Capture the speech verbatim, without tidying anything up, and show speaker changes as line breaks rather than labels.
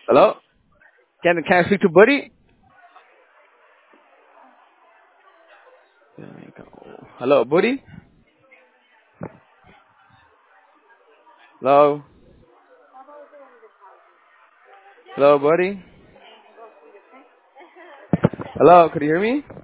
Hello? Can can I speak to Buddy? Hello, Buddy? Hello? Hello, Buddy? Hello, could you hear me?